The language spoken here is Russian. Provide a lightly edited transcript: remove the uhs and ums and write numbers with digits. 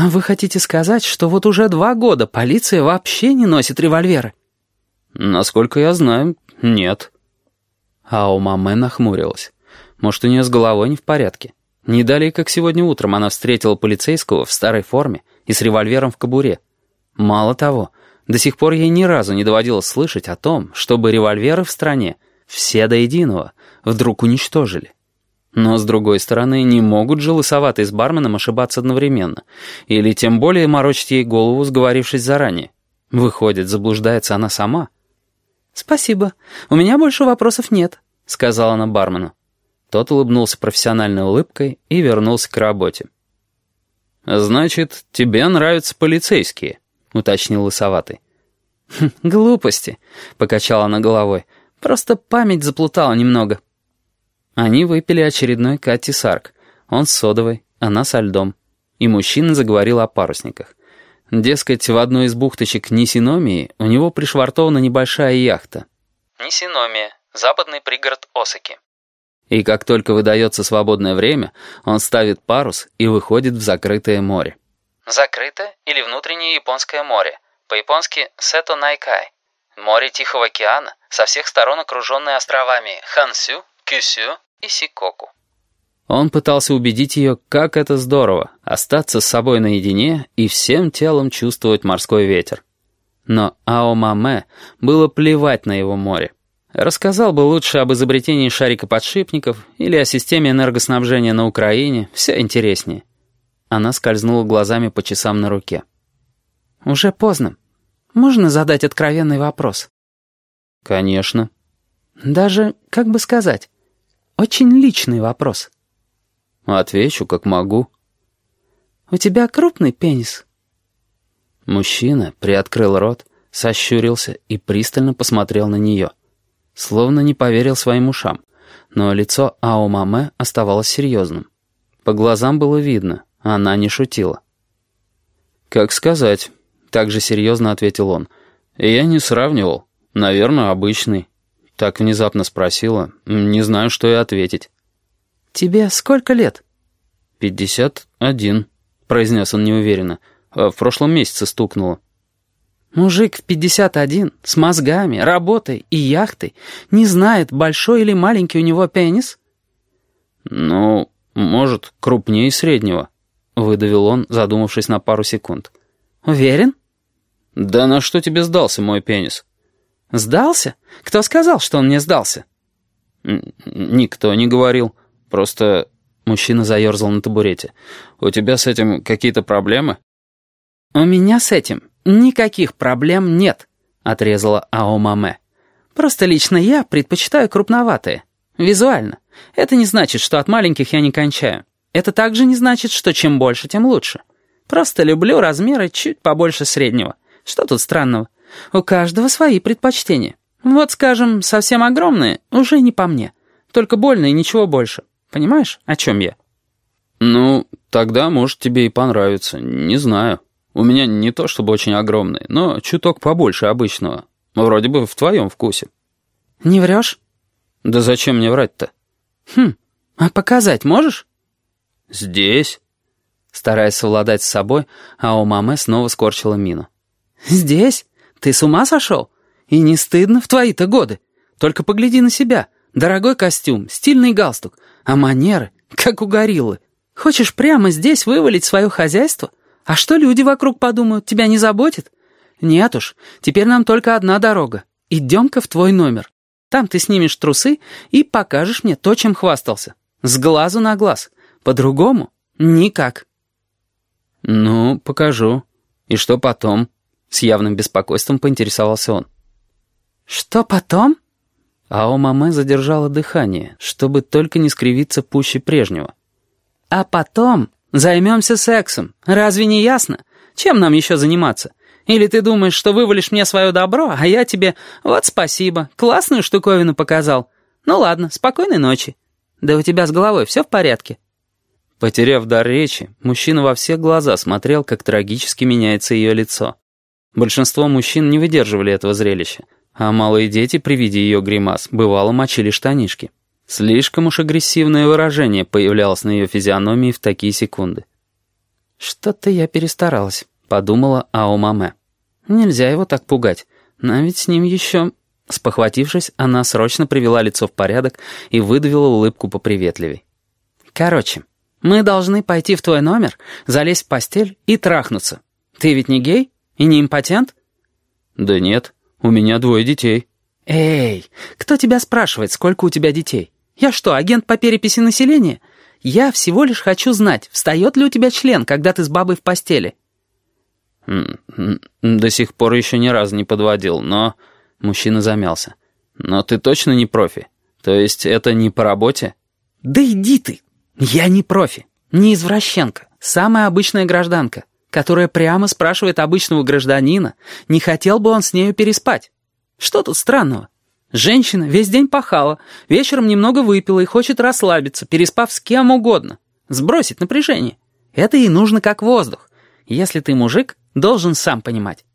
«Вы хотите сказать, что вот уже 2 года полиция вообще не носит револьверы?» «Насколько я знаю, нет». Ао-маме нахмурилась. Может, у нее с головой не в порядке? Не далее, как сегодня утром она встретила полицейского в старой форме и с револьвером в кобуре. Мало того, до сих пор ей ни разу не доводилось слышать о том, чтобы револьверы в стране, все до единого, вдруг уничтожили. Но, с другой стороны, не могут же лысоватый с барменом ошибаться одновременно. Или тем более морочить ей голову, сговорившись заранее. Выходит, заблуждается она сама. «Спасибо, у меня больше вопросов нет», — сказала она бармену. Тот улыбнулся профессиональной улыбкой и вернулся к работе. «Значит, тебе нравятся полицейские?» — уточнил лысоватый. «Глупости», — покачала она головой. «Просто память заплутала немного». Они выпили очередной Кати Сарк. Он с содовой, она со льдом. И мужчина заговорил о парусниках. Дескать, в одной из бухточек Нисиномии у него пришвартована небольшая яхта. Нисиномия, западный пригород Осаки. И как только выдается свободное время, он ставит парус и выходит в закрытое море. Закрытое или внутреннее японское море. По-японски Сето Найкай. Море Тихого океана, со всех сторон окруженное островами Хансю, Кюсю и Сикоку. Он пытался убедить ее, как это здорово — остаться с собой наедине и всем телом чувствовать морской ветер. Но Ао-маме было плевать на его море. Рассказал бы лучше об изобретении шарикоподшипников или о системе энергоснабжения на Украине, все интереснее. Она скользнула глазами по часам на руке. «Уже поздно. Можно задать откровенный вопрос?» «Конечно». «Даже, как бы сказать, очень личный вопрос». «Отвечу, как могу». «У тебя крупный пенис?» Мужчина приоткрыл рот, сощурился и пристально посмотрел на нее. Словно не поверил своим ушам, но лицо Ао-маме оставалось серьезным. По глазам было видно, она не шутила. «Как сказать?» — так же серьезно ответил он. «Я не сравнивал. Наверное, обычный». Так внезапно спросила. Не знаю, что и ответить. «Тебе сколько лет?» 51, произнес он неуверенно. В прошлом месяце стукнуло. «Мужик в 51, с мозгами, работой и яхтой, не знает, большой или маленький у него пенис?» «Ну, может, крупнее среднего», — выдавил он, задумавшись на пару секунд. «Уверен?» «Да на что тебе сдался мой пенис?» «Сдался? Кто сказал, что он мне сдался?» «Никто не говорил. Просто...» Мужчина заерзал на табурете. «У тебя с этим какие-то проблемы?» «У меня с этим никаких проблем нет», — отрезала Ао-маме. «Просто лично я предпочитаю крупноватые. Визуально. Это не значит, что от маленьких я не кончаю. Это также не значит, что чем больше, тем лучше. Просто люблю размеры чуть побольше среднего. Что тут странного? У каждого свои предпочтения. Вот, скажем, совсем огромные уже не по мне. Только больно и ничего больше. Понимаешь, о чем я?» «Ну, тогда, может, тебе и понравится. Не знаю. У меня не то чтобы очень огромные, но чуток побольше обычного. Вроде бы в твоем вкусе». «Не врешь?» «Да зачем мне врать-то?» А показать можешь?» «Здесь». Стараясь совладать с собой, Ао-маме снова скорчила мину. «Здесь? Ты с ума сошел? И не стыдно в твои-то годы? Только погляди на себя. Дорогой костюм, стильный галстук, а манеры, как у гориллы. Хочешь прямо здесь вывалить свое хозяйство? А что люди вокруг подумают, тебя не заботит? Нет уж, теперь нам только одна дорога. Идем-ка в твой номер. Там ты снимешь трусы и покажешь мне то, чем хвастался. С глазу на глаз. По-другому никак». «Ну, покажу. И что потом?» С явным беспокойством поинтересовался он. «Что потом?» Ао-маме задержала дыхание, чтобы только не скривиться пуще прежнего. «А потом займемся сексом. Разве не ясно? Чем нам еще заниматься? Или ты думаешь, что вывалишь мне свое добро, а я тебе вот спасибо, классную штуковину показал? Ну ладно, спокойной ночи. Да у тебя с головой все в порядке?» Потеряв дар речи, мужчина во все глаза смотрел, как трагически меняется ее лицо. Большинство мужчин не выдерживали этого зрелища, а малые дети при виде ее гримас бывало мочили штанишки. Слишком уж агрессивное выражение появлялось на ее физиономии в такие секунды. «Что-то я перестаралась», — подумала Ао-маме. «Нельзя его так пугать, но ведь с ним еще...» Спохватившись, она срочно привела лицо в порядок и выдавила улыбку поприветливей. «Короче, мы должны пойти в твой номер, залезть в постель и трахнуться. Ты ведь не гей и не импотент?» «Да нет, у меня 2 детей». «Эй, кто тебя спрашивает, сколько у тебя детей? Я что, агент по переписи населения? Я всего лишь хочу знать, встает ли у тебя член, когда ты с бабой в постели». «До сих пор еще ни разу не подводил, но...» Мужчина замялся. «Но ты точно не профи? То есть это не по работе?» «Да иди ты! Я не профи, не извращенка, самая обычная гражданка, которая прямо спрашивает обычного гражданина, не хотел бы он с нею переспать. Что тут странного? Женщина весь день пахала, вечером немного выпила и хочет расслабиться, переспав с кем угодно, сбросить напряжение. Это ей нужно как воздух. Если ты мужик, должен сам понимать».